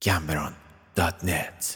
gambron.net.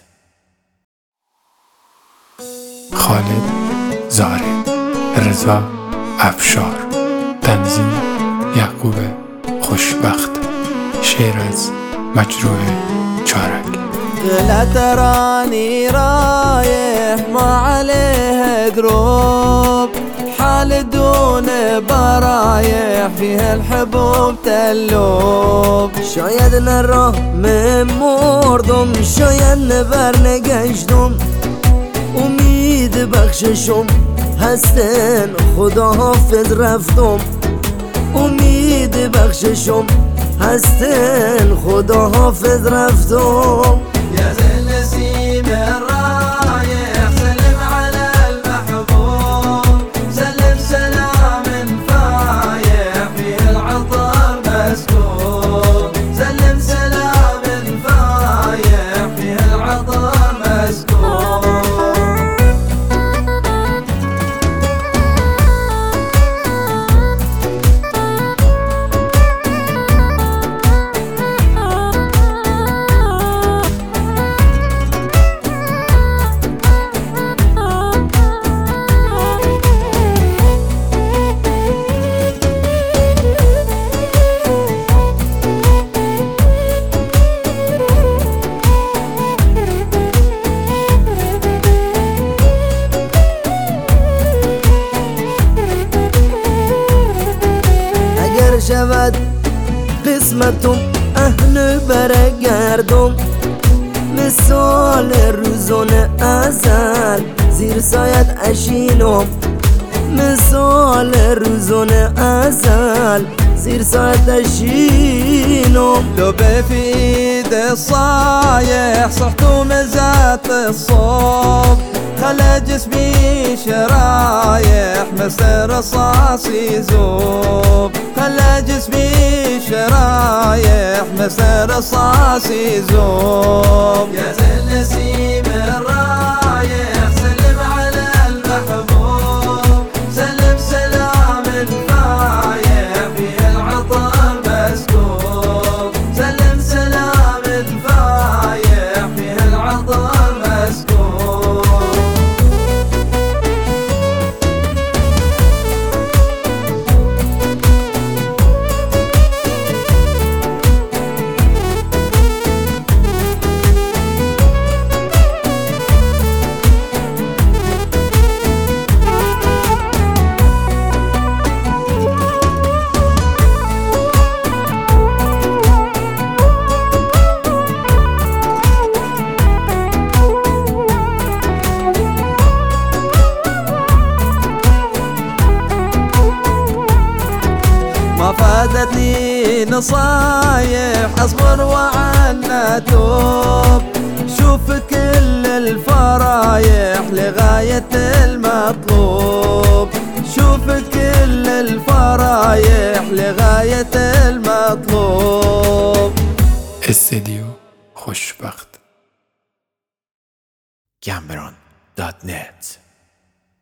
خالد زارد، رضا افشار، تنظیم یعقوب خوشبخت، شعر از مجروح چارک. لا تراني رايح ما عليها دروب، حال دون برايح فيها الحبوب تلوب. شاید نراه مردم، شاید نبر نگشتم، امید بخششم هستن خدا حافظ رفتم. امید بخششم هستن خدا حافظ رفتم. يا زي النسيم الرايح سلم على المحبوب، سلم سلام فايح فيه العطر مسكوب، سلم سلام فايح فيه العطر مسكوب. شود قسمتم اهل برگردم، مثال روزون ازل زیر سایت اشینم. مثال روزون ازل زیر سایت اشینم. لو في ايد الصايح صحت ومزات الصوب، خلى جسمي شرايح مثل رصاص يذوب، خلى جسمي شرايح مثل رصاص يذوب. يا زي النسيم الرايح سلم على المحبوب، سلم سلام فايح فيه العطر مسكوب، سلم سلام فايح فيه العطر مسكوب. ما فادتني نصايح اصبر وعنا توب، شوف كل الفرايح لغاية المطلوب، شوف كل الفرايح لغاية المطلوب. استدیو خوشبخت. gambron.net.